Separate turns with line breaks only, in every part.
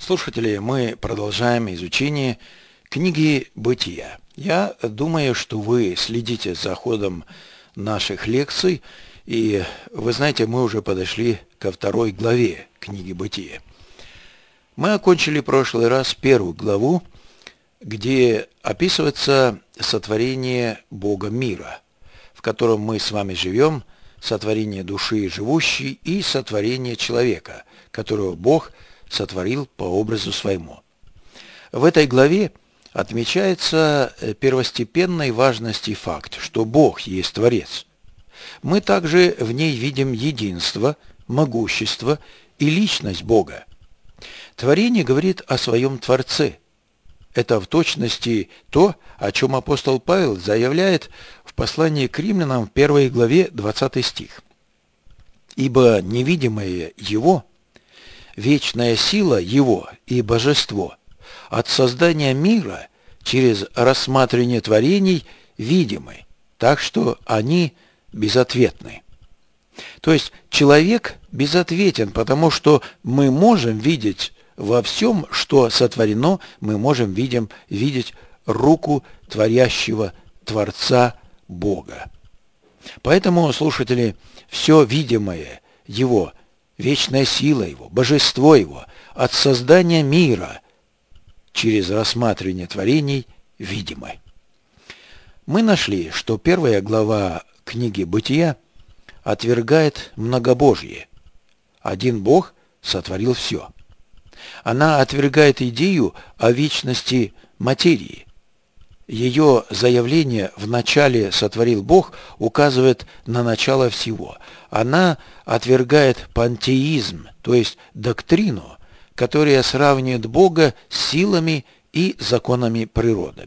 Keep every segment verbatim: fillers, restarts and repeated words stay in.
Слушатели, мы продолжаем изучение книги «Бытия». Я думаю, что вы следите за ходом наших лекций, и вы знаете, мы уже подошли ко второй главе книги «Бытия». Мы окончили в прошлый раз первую главу, где описывается сотворение Бога мира, в котором мы с вами живем, сотворение души живущей и сотворение человека, которого Бог сотворил по образу своему. В этой главе отмечается первостепенной важности факт, что Бог есть Творец. Мы также в ней видим единство, могущество и личность Бога. Творение говорит о своем Творце. Это в точности то, о чем апостол Павел заявляет в послании к римлянам в первой главе двадцатый стих. «Ибо невидимое Его, вечная сила Его и божество от создания мира через рассматривание творений видимы, так что они безответны». То есть человек безответен, потому что мы можем видеть во всем, что сотворено, мы можем видим, видеть руку творящего Творца Бога. Поэтому, слушатели, все видимое Его, вечная сила Его, божество Его, от создания мира через рассматривание творений видимы. Мы нашли, что первая глава книги «Бытия» отвергает многобожие. Один Бог сотворил все. Она отвергает идею о вечности материи. Ее заявление «в начале сотворил Бог» указывает на начало всего. Она отвергает пантеизм, то есть доктрину, которая сравнивает Бога с силами и законами природы.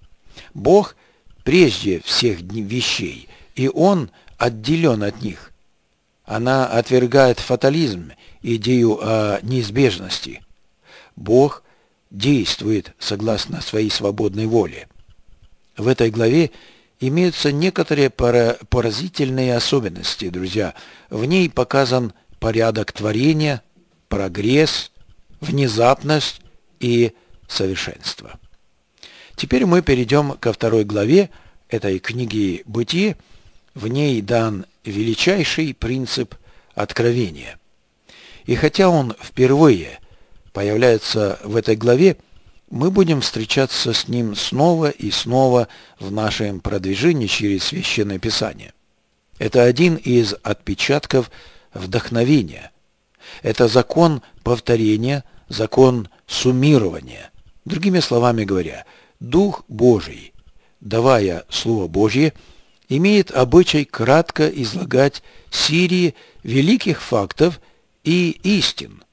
Бог прежде всех вещей, и Он отделен от них. Она отвергает фатализм, идею о неизбежности. Бог действует согласно своей свободной воле. В этой главе имеются некоторые поразительные особенности, друзья. В ней показан порядок творения, прогресс, внезапность и совершенство. Теперь мы перейдем ко второй главе этой книги «Бытие». В ней дан величайший принцип откровения. И хотя он впервые появляется в этой главе, мы будем встречаться с ним снова и снова в нашем продвижении через Священное Писание. Это один из отпечатков вдохновения. Это закон повторения, закон суммирования. Другими словами говоря, Дух Божий, давая Слово Божье, имеет обычай кратко излагать серии великих фактов и истин.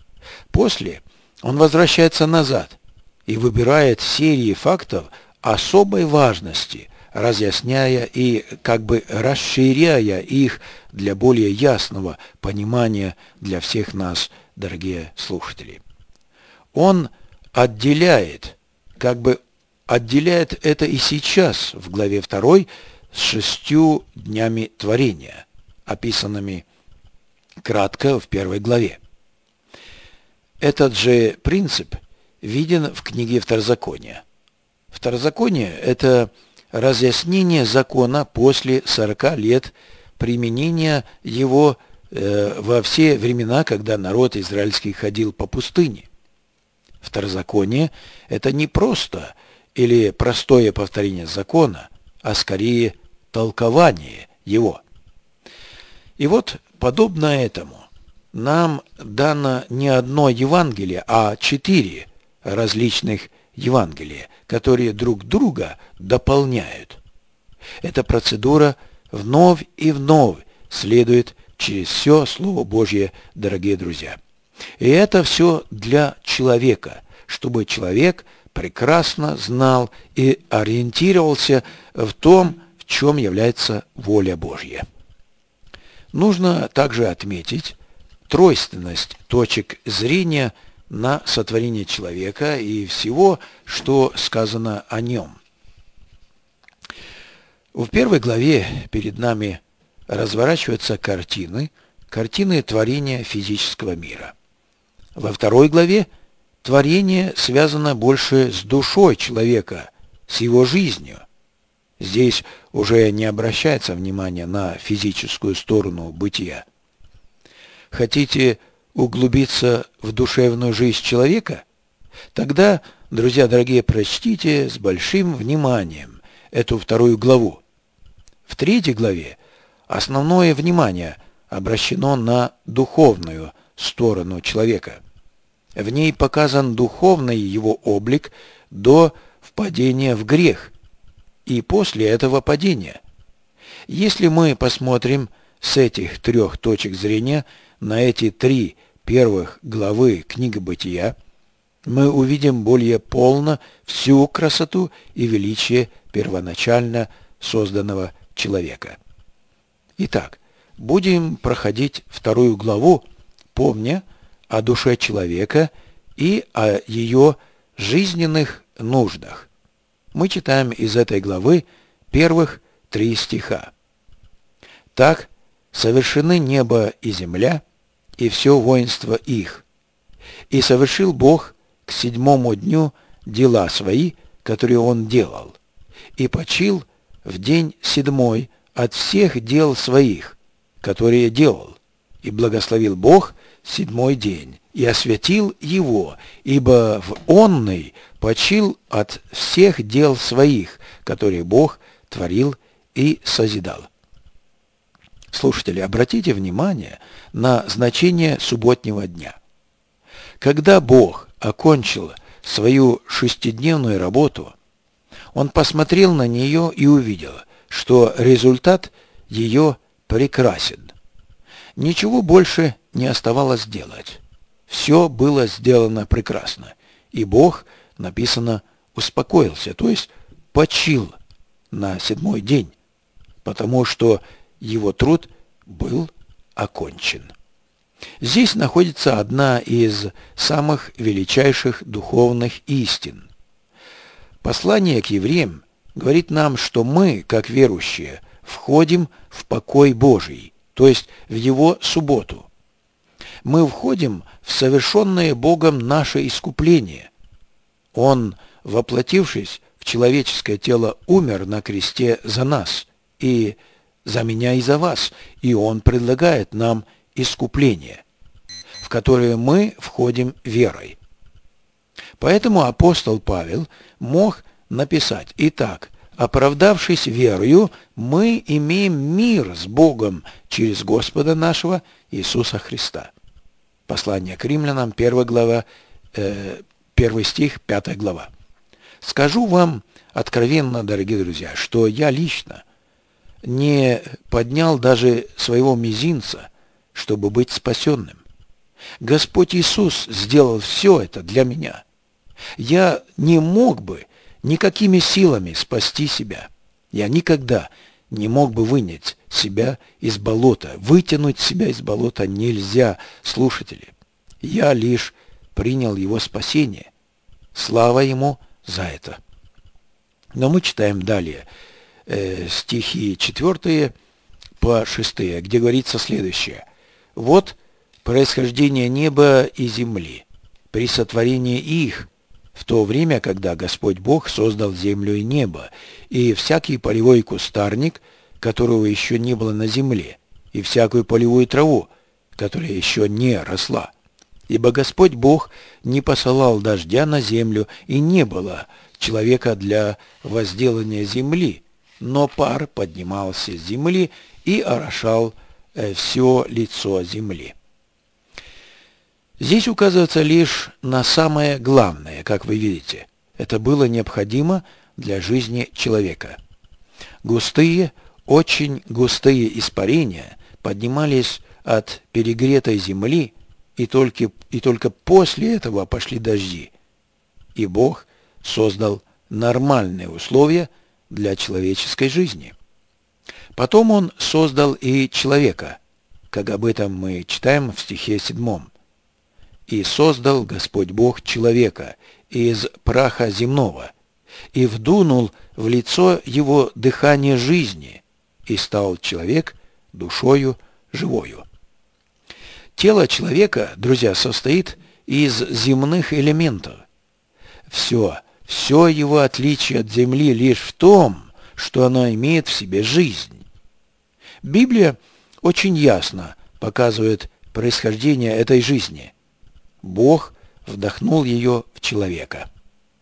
После он возвращается назад и выбирает серии фактов особой важности, разъясняя и как бы расширяя их для более ясного понимания для всех нас, дорогие слушатели. Он отделяет, как бы отделяет это и сейчас в главе второй с шестью днями творения, описанными кратко в первой главе. Этот же принцип виден в книге Второзакония. Второзаконие – это разъяснение закона после сорока лет применения его э, во все времена, когда народ израильский ходил по пустыне. Второзаконие – это не просто или простое повторение закона, а скорее толкование его. И вот, подобно этому, нам дано не одно Евангелие, а четыре различных Евангелия, которые друг друга дополняют. Эта процедура вновь и вновь следует через все Слово Божье, дорогие друзья. И это все для человека, чтобы человек прекрасно знал и ориентировался в том, в чем является воля Божья. Нужно также отметить тройственность точек зрения на сотворение человека и всего, что сказано о нем. В первой главе перед нами разворачиваются картины, картины творения физического мира. Во второй главе творение связано больше с душой человека, с его жизнью. Здесь уже не обращается внимание на физическую сторону бытия. Хотите углубиться в душевную жизнь человека? Тогда, друзья дорогие, прочтите с большим вниманием эту вторую главу. В третьей главе основное внимание обращено на духовную сторону человека. В ней показан духовный его облик до впадения в грех и после этого падения. Если мы посмотрим с этих трех точек зрения на эти три первых главы книги Бытия, мы увидим более полно всю красоту и величие первоначально созданного человека. Итак, будем проходить вторую главу, помня о душе человека и о ее жизненных нуждах. Мы читаем из этой главы первых три стиха. «Так совершены небо и земля, и все воинство их. И совершил Бог к седьмому дню дела свои, которые Он делал, и почил в день седьмой от всех дел своих, которые делал, и благословил Бог седьмой день, и освятил его, ибо в онный почил от всех дел своих, которые Бог творил и созидал». Слушатели, обратите внимание на значение субботнего дня. Когда Бог окончил свою шестидневную работу, Он посмотрел на нее и увидел, что результат ее прекрасен. Ничего больше не оставалось делать. Все было сделано прекрасно. И Бог, написано, успокоился, то есть почил на седьмой день, потому что его труд был окончен. Здесь находится одна из самых величайших духовных истин. Послание к евреям говорит нам, что мы, как верующие, входим в покой Божий, то есть в Его субботу. Мы входим в совершенное Богом наше искупление. Он, воплотившись в человеческое тело, умер на кресте за нас, и за меня и за вас, и Он предлагает нам искупление, в которое мы входим верой. Поэтому апостол Павел мог написать: «Итак, оправдавшись верою, мы имеем мир с Богом через Господа нашего Иисуса Христа». Послание к римлянам, первая глава, э, первый стих, пятая глава. Скажу вам откровенно, дорогие друзья, что я лично не поднял даже своего мизинца, чтобы быть спасенным. Господь Иисус сделал все это для меня. Я не мог бы никакими силами спасти себя. Я никогда не мог бы вынять себя из болота. Вытянуть себя из болота нельзя, слушатели. Я лишь принял Его спасение. Слава Ему за это. Но мы читаем далее э, стихи четвёртые по шестые, где говорится следующее. «Вот происхождение неба и земли при сотворении их, в то время, когда Господь Бог создал землю и небо, и всякий полевой кустарник, которого еще не было на земле, и всякую полевую траву, которая еще не росла. Ибо Господь Бог не посылал дождя на землю, и не было человека для возделания земли, но пар поднимался с земли и орошал все лицо земли». Здесь указывается лишь на самое главное, как вы видите. Это было необходимо для жизни человека. Густые, очень густые испарения поднимались от перегретой земли, и только, и только после этого пошли дожди. И Бог создал нормальные условия для человеческой жизни. Потом Он создал и человека, как об этом мы читаем в стихе седьмом. «И создал Господь Бог человека из праха земного, и вдунул в лицо его дыхание жизни, и стал человек душою живою». Тело человека, друзья, состоит из земных элементов. Все, все его отличие от земли лишь в том, что оно имеет в себе жизнь. Библия очень ясно показывает происхождение этой жизни. Бог вдохнул ее в человека.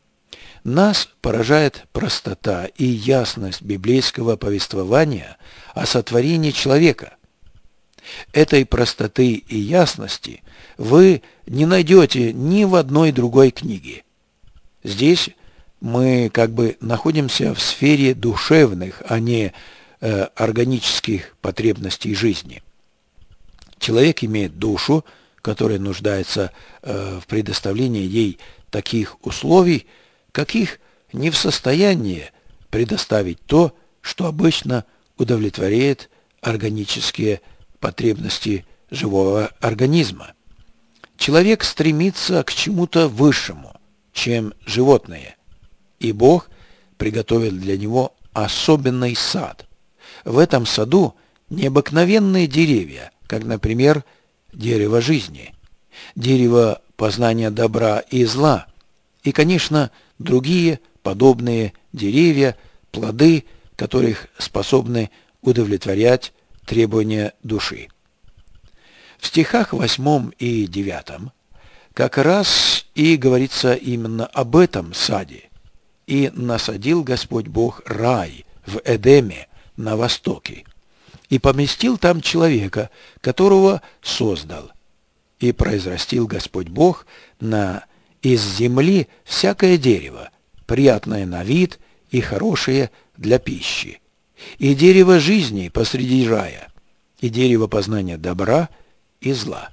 Нас поражает простота и ясность библейского повествования о сотворении человека. Этой простоты и ясности вы не найдете ни в одной другой книге. Здесь мы как бы находимся в сфере душевных, а не э, органических потребностей жизни. Человек имеет душу, которая нуждается э, в предоставлении ей таких условий, каких не в состоянии предоставить то, что обычно удовлетворяет органические потребности живого организма. Человек стремится к чему-то высшему, чем животные, и Бог приготовил для него особенный сад. В этом саду необыкновенные деревья, как, например, дерево жизни, дерево познания добра и зла, и, конечно, другие подобные деревья, плоды, которых способны удовлетворять требования души. В стихах восьмом и девятом как раз и говорится именно об этом саде. «И насадил Господь Бог рай в Эдеме на востоке, и поместил там человека, которого создал. И произрастил Господь Бог на из земли всякое дерево, приятное на вид и хорошее для пищи, и дерево жизни посреди рая, и дерево познания добра и зла».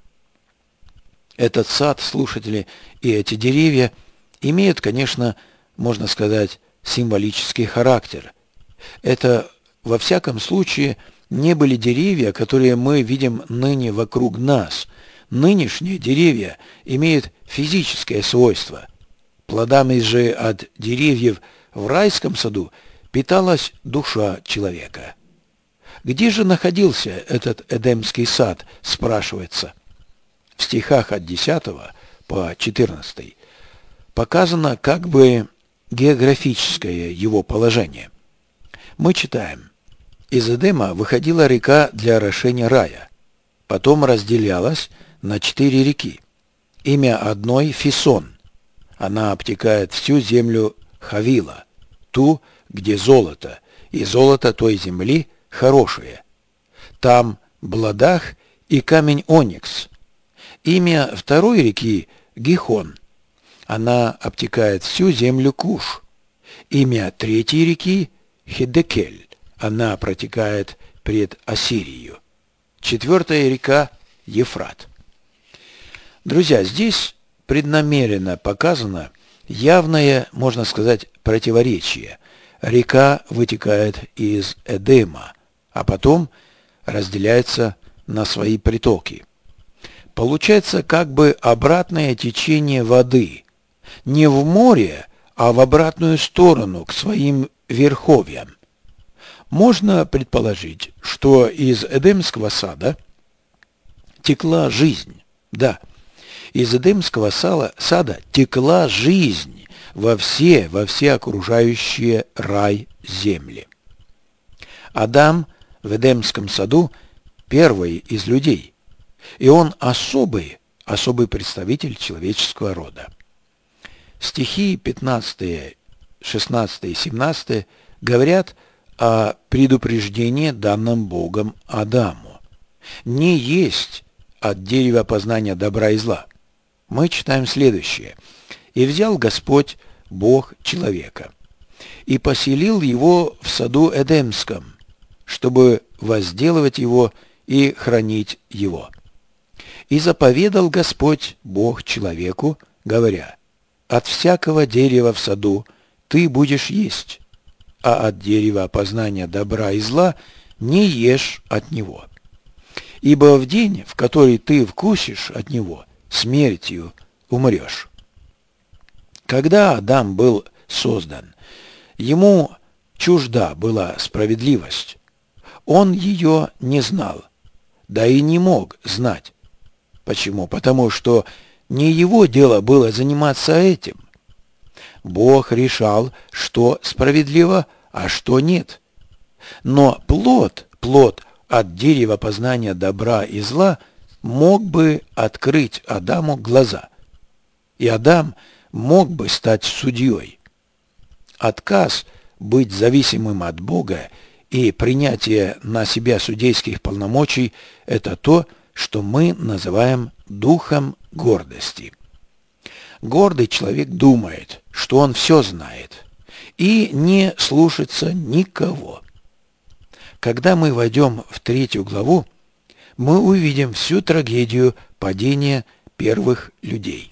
Этот сад, слушатели, и эти деревья имеют, конечно, можно сказать, символический характер. Это, во всяком случае, не были деревья, которые мы видим ныне вокруг нас. Нынешние деревья имеют физическое свойство. Плодами же от деревьев в райском саду питалась душа человека. Где же находился этот Эдемский сад, спрашивается. В стихах от десятого по четырнадцатый показано как бы географическое его положение. Мы читаем: «Из Эдема выходила река для орошения рая, потом разделялась на четыре реки. Имя одной — Фисон. Она обтекает всю землю Хавила, ту, где золото, и золото той земли хорошее. Там Бладах и камень оникс. Имя второй реки — Гихон. Она обтекает всю землю Куш. Имя третьей реки — Хидекель. Она протекает пред Ассирией. Четвертая река — Ефрат». Друзья, здесь преднамеренно показано явное, можно сказать, противоречие. Река вытекает из Эдема, а потом разделяется на свои притоки. Получается как бы обратное течение воды. Не в море, а в обратную сторону, к своим верховьям. Можно предположить, что из Эдемского сада текла жизнь. Да, из Эдемского сада текла жизнь во все, во все окружающие рай земли. Адам в Эдемском саду первый из людей, и он особый, особый представитель человеческого рода. Стихи пятнадцатый, шестнадцатый и семнадцатый говорят о предупреждении, данном Богом Адаму. Не есть от дерева познания добра и зла. Мы читаем следующее. «И взял Господь Бог человека, и поселил его в саду Эдемском, чтобы возделывать его и хранить его. И заповедал Господь Бог человеку, говоря: от всякого дерева в саду ты будешь есть, а от дерева познания добра и зла не ешь от него. Ибо в день, в который ты вкусишь от него, смертью умрешь». Когда Адам был создан, ему чужда была справедливость. Он ее не знал, да и не мог знать. Почему? Потому что Не его дело было заниматься этим. Бог решал, что справедливо, а что нет. Но плод, плод от дерева познания добра и зла мог бы открыть Адаму глаза. И Адам мог бы стать судьей. Отказ быть зависимым от Бога и принятие на себя судейских полномочий – это то, что мы называем духом гордости. Гордый человек думает, что он все знает, и не слушается никого. Когда мы войдем в третью главу, мы увидим всю трагедию падения первых людей.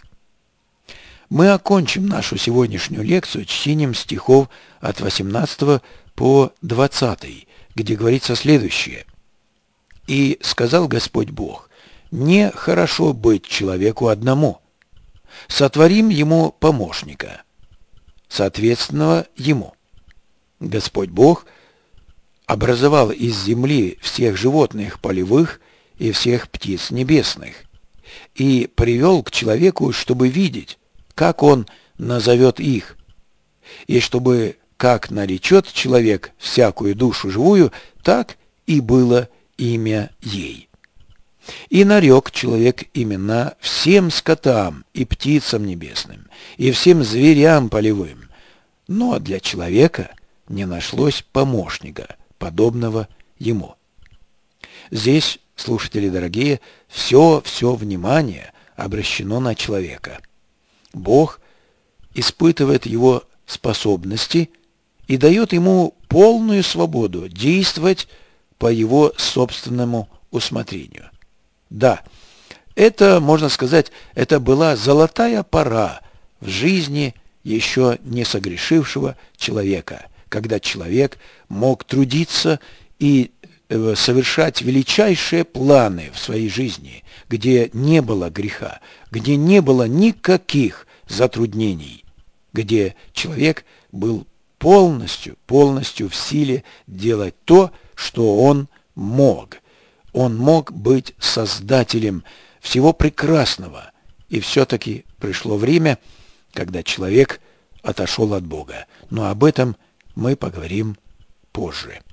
Мы окончим нашу сегодняшнюю лекцию чтением стихов от восемнадцатого по двадцатый, где говорится следующее. «И сказал Господь Бог, не хорошо быть человеку одному, сотворим ему помощника, соответственного ему. Господь Бог образовал из земли всех животных полевых и всех птиц небесных, и привел к человеку, чтобы видеть, как он назовет их, и чтобы, как наречет человек всякую душу живую, так и было имя ей. И нарек человек имена всем скотам и птицам небесным, и всем зверям полевым, но для человека не нашлось помощника, подобного ему». Здесь, слушатели дорогие, все-все внимание обращено на человека. Бог испытывает его способности и дает ему полную свободу действовать по его собственному усмотрению. Да, это, можно сказать, это была золотая пора в жизни еще не согрешившего человека, когда человек мог трудиться и совершать величайшие планы в своей жизни, где не было греха, где не было никаких затруднений, где человек был полностью, полностью в силе делать то, что он мог. Он мог быть создателем всего прекрасного, и все-таки пришло время, когда человек отошел от Бога. Но об этом мы поговорим позже.